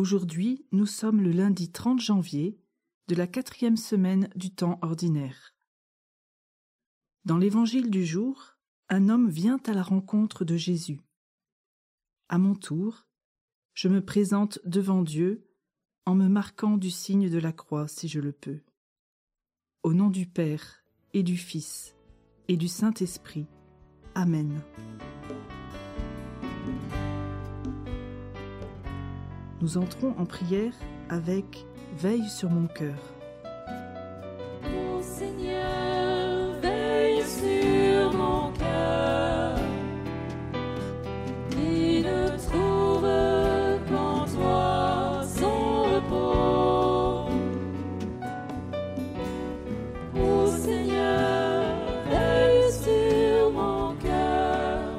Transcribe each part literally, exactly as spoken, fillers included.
Aujourd'hui, nous sommes le lundi trente janvier de la quatrième semaine du temps ordinaire. Dans l'évangile du jour, un homme vient à la rencontre de Jésus. À mon tour, je me présente devant Dieu en me marquant du signe de la croix si je le peux. Au nom du Père et du Fils et du Saint-Esprit. Amen. Nous entrons en prière avec « Veille sur mon cœur ». Ô Seigneur, veille sur mon cœur et ne trouve qu'en toi son repos. Ô Seigneur, veille sur mon cœur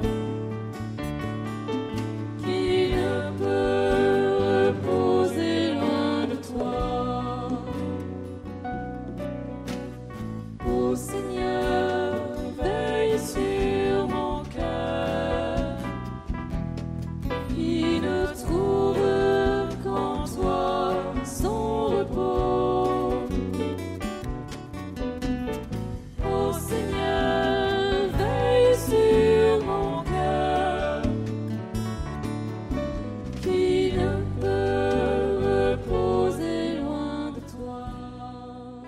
qui ne peut reposer loin de toi. Ô Seigneur, veille sur mon cœur qui ne trouve qu'en toi son repos. Ô Seigneur, veille sur mon cœur qui ne peut reposer loin de toi.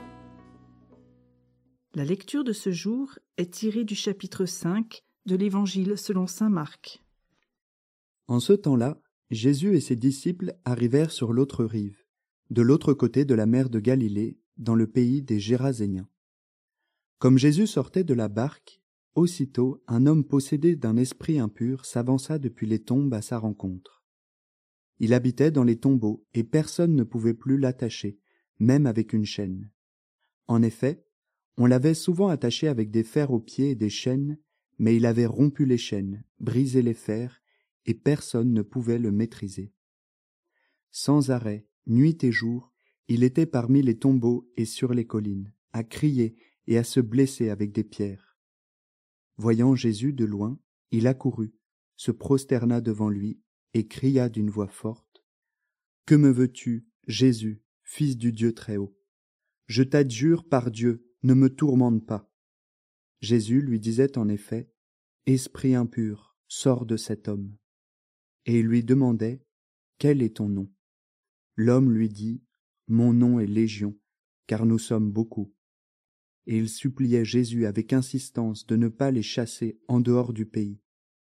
La lecture de ce jour est tirée du chapitre cinq de l'Évangile selon saint Marc. En ce temps-là, Jésus et ses disciples arrivèrent sur l'autre rive, de l'autre côté de la mer de Galilée, dans le pays des Géraséniens. Comme Jésus sortait de la barque, aussitôt un homme possédé d'un esprit impur s'avança depuis les tombes à sa rencontre. Il habitait dans les tombeaux et personne ne pouvait plus l'attacher, même avec une chaîne. En effet, on l'avait souvent attaché avec des fers aux pieds et des chaînes, mais il avait rompu les chaînes, brisé les fers, et personne ne pouvait le maîtriser. Sans arrêt, nuit et jour, il était parmi les tombeaux et sur les collines, à crier et à se blesser avec des pierres. Voyant Jésus de loin, il accourut, se prosterna devant lui et cria d'une voix forte : « Que me veux-tu, Jésus, Fils du Dieu Très-Haut ? Je t'adjure par Dieu, ne me tourmente pas. » Jésus lui disait en effet : « Esprit impur, sors de cet homme. » Et il lui demandait : « Quel est ton nom ? » L'homme lui dit : « Mon nom est Légion, car nous sommes beaucoup. » Et il suppliait Jésus avec insistance de ne pas les chasser en dehors du pays.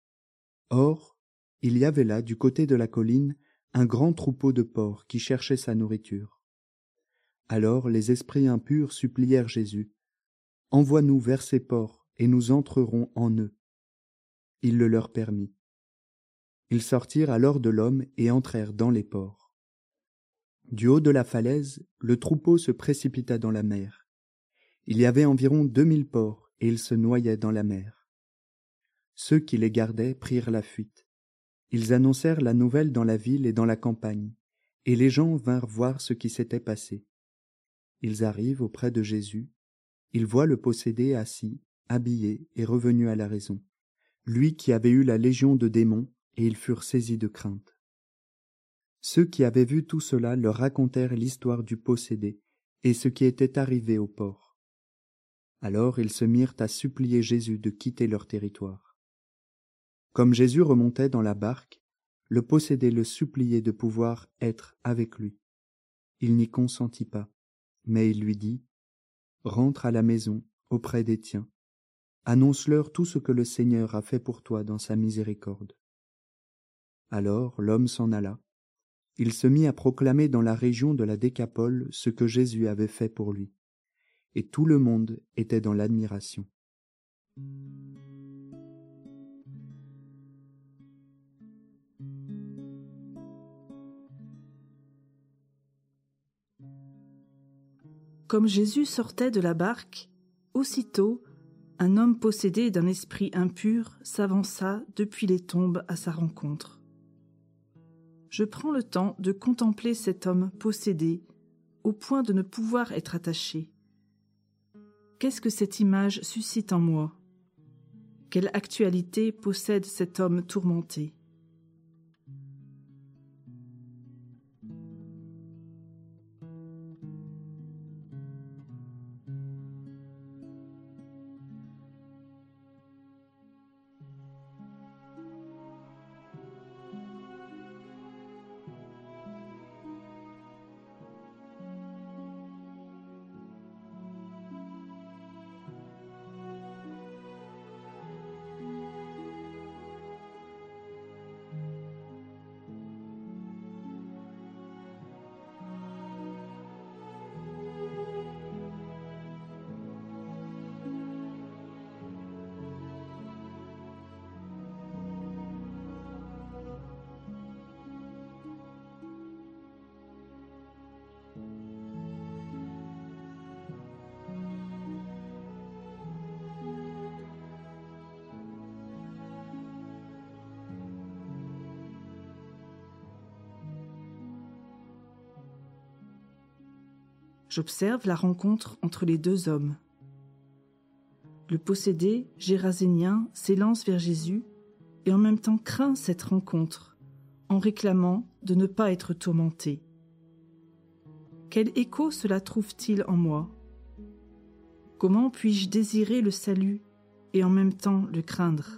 Or, il y avait là, du côté de la colline, un grand troupeau de porcs qui cherchait sa nourriture. Alors les esprits impurs supplièrent Jésus : « Envoie-nous vers ces porcs, et nous entrerons en eux. » Il le leur permit. Ils sortirent alors de l'homme et entrèrent dans les porcs. Du haut de la falaise, le troupeau se précipita dans la mer. Il y avait environ deux mille porcs, et ils se noyaient dans la mer. Ceux qui les gardaient prirent la fuite. Ils annoncèrent la nouvelle dans la ville et dans la campagne, et les gens vinrent voir ce qui s'était passé. Ils arrivent auprès de Jésus. Ils voient le possédé assis, habillé et revenu à la raison, lui qui avait eu la légion de démons, et ils furent saisis de crainte. Ceux qui avaient vu tout cela leur racontèrent l'histoire du possédé et ce qui était arrivé aux porcs. Alors ils se mirent à supplier Jésus de quitter leur territoire. Comme Jésus remontait dans la barque, le possédé le suppliait de pouvoir être avec lui. Il n'y consentit pas, mais il lui dit : « Rentre à la maison, auprès des tiens. Annonce-leur tout ce que le Seigneur a fait pour toi dans sa miséricorde. » Alors l'homme s'en alla. Il se mit à proclamer dans la région de la Décapole ce que Jésus avait fait pour lui. Et tout le monde était dans l'admiration. Comme Jésus sortait de la barque, aussitôt, un homme possédé d'un esprit impur s'avança depuis les tombes à sa rencontre. Je prends le temps de contempler cet homme possédé, au point de ne pouvoir être attaché. Qu'est-ce que cette image suscite en moi ? Quelle actualité possède cet homme tourmenté ? J'observe la rencontre entre les deux hommes. Le possédé gérasénien s'élance vers Jésus et en même temps craint cette rencontre, en réclamant de ne pas être tourmenté. Quel écho cela trouve-t-il en moi? Comment puis-je désirer le salut et en même temps le craindre?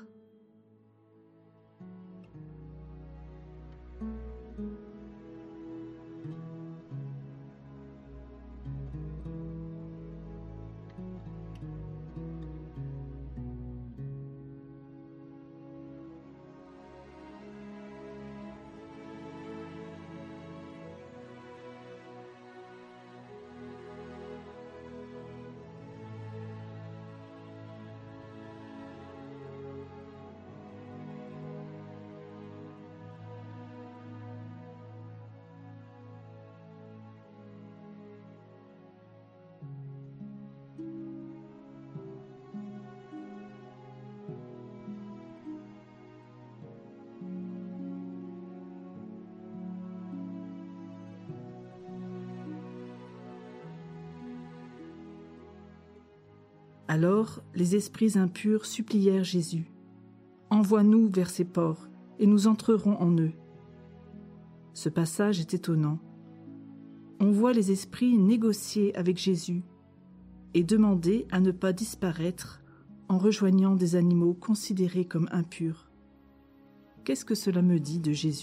Alors les esprits impurs supplièrent Jésus. « Envoie-nous vers ces porcs, et nous entrerons en eux. » Ce passage est étonnant. On voit les esprits négocier avec Jésus et demander à ne pas disparaître en rejoignant des animaux considérés comme impurs. Qu'est-ce que cela me dit de Jésus ?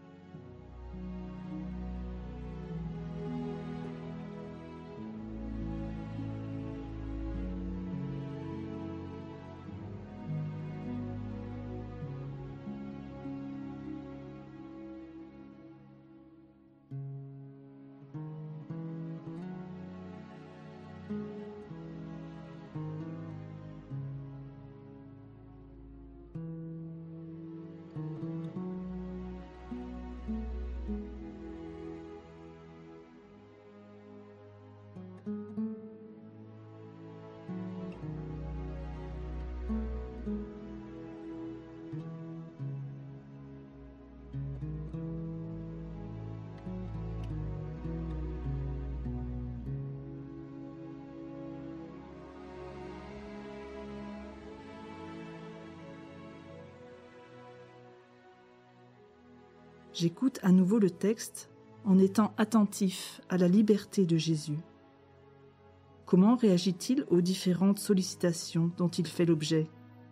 J'écoute à nouveau le texte en étant attentif à la liberté de Jésus. Comment réagit-il aux différentes sollicitations dont il fait l'objet ?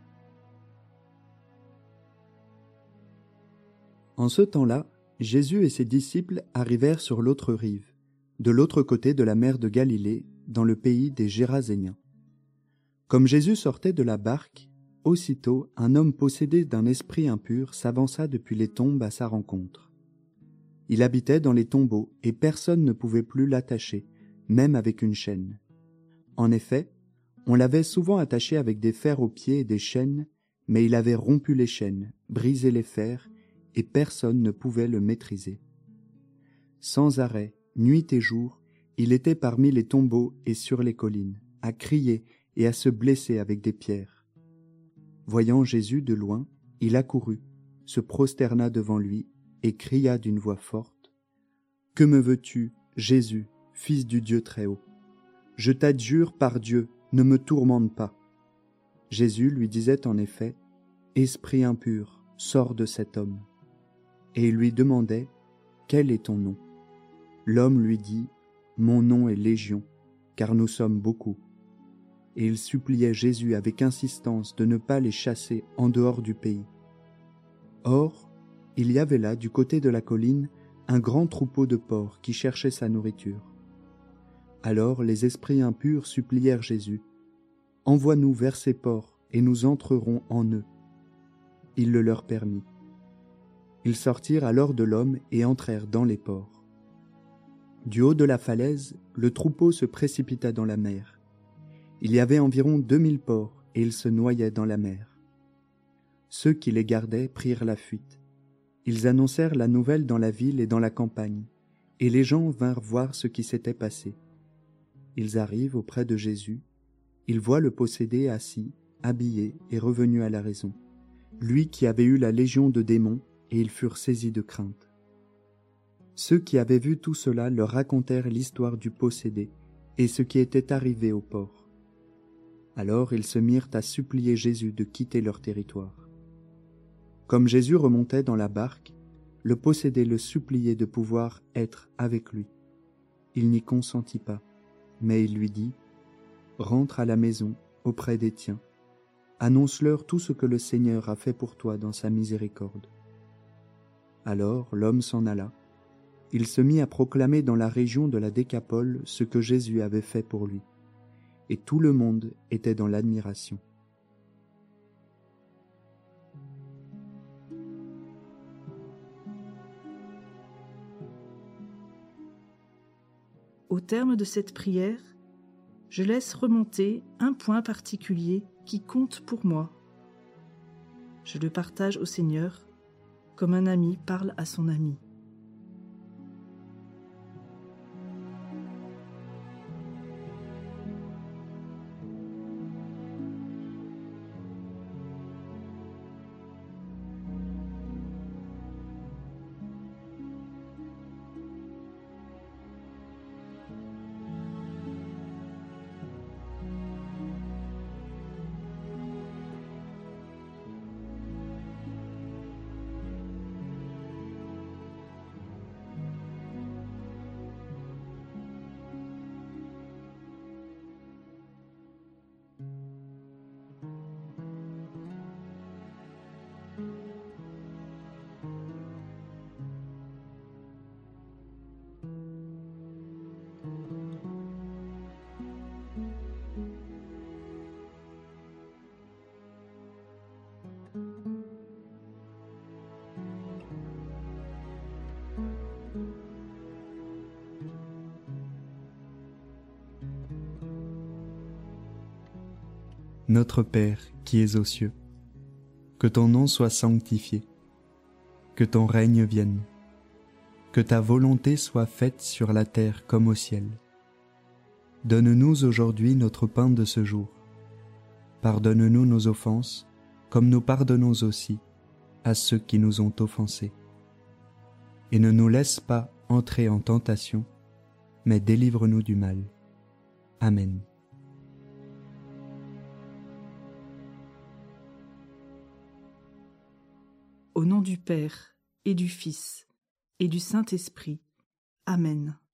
En ce temps-là, Jésus et ses disciples arrivèrent sur l'autre rive, de l'autre côté de la mer de Galilée, dans le pays des Géraséniens. Comme Jésus sortait de la barque, aussitôt un homme possédé d'un esprit impur s'avança depuis les tombes à sa rencontre. Il habitait dans les tombeaux et personne ne pouvait plus l'attacher, même avec une chaîne. En effet, on l'avait souvent attaché avec des fers aux pieds et des chaînes, mais il avait rompu les chaînes, brisé les fers, et personne ne pouvait le maîtriser. Sans arrêt, nuit et jour, il était parmi les tombeaux et sur les collines, à crier et à se blesser avec des pierres. Voyant Jésus de loin, il accourut, se prosterna devant lui et cria d'une voix forte : « Que me veux-tu, Jésus, Fils du Dieu Très-Haut ? Je t'adjure par Dieu, ne me tourmente pas. » Jésus lui disait en effet : « Esprit impur, sors de cet homme. » Et il lui demandait : « Quel est ton nom ? » L'homme lui dit : « Mon nom est Légion, car nous sommes beaucoup. » Et il suppliait Jésus avec insistance de ne pas les chasser en dehors du pays. Or, il y avait là, du côté de la colline, un grand troupeau de porcs qui cherchait sa nourriture. Alors les esprits impurs supplièrent Jésus : « Envoie-nous vers ces porcs, et nous entrerons en eux. » Il le leur permit. Ils sortirent alors de l'homme et entrèrent dans les porcs. Du haut de la falaise, le troupeau se précipita dans la mer. Il y avait environ deux mille porcs, et ils se noyaient dans la mer. Ceux qui les gardaient prirent la fuite. Ils annoncèrent la nouvelle dans la ville et dans la campagne, et les gens vinrent voir ce qui s'était passé. Ils arrivent auprès de Jésus. Ils voient le possédé assis, habillé et revenu à la raison, lui qui avait eu la légion de démons, et ils furent saisis de crainte. Ceux qui avaient vu tout cela leur racontèrent l'histoire du possédé et ce qui était arrivé au port. Alors ils se mirent à supplier Jésus de quitter leur territoire. Comme Jésus remontait dans la barque, le possédé le suppliait de pouvoir être avec lui. Il n'y consentit pas, mais il lui dit « Rentre à la maison auprès des tiens. Annonce-leur tout ce que le Seigneur a fait pour toi dans sa miséricorde. » Alors l'homme s'en alla. Il se mit à proclamer dans la région de la Décapole ce que Jésus avait fait pour lui. Et tout le monde était dans l'admiration. Au terme de cette prière, je laisse remonter un point particulier qui compte pour moi. Je le partage au Seigneur comme un ami parle à son ami. Notre Père qui es aux cieux, que ton nom soit sanctifié, que ton règne vienne, que ta volonté soit faite sur la terre comme au ciel. Donne-nous aujourd'hui notre pain de ce jour. Pardonne-nous nos offenses, comme nous pardonnons aussi à ceux qui nous ont offensés. Et ne nous laisse pas entrer en tentation, mais délivre-nous du mal. Amen. Au nom du Père, et du Fils, et du Saint-Esprit. Amen.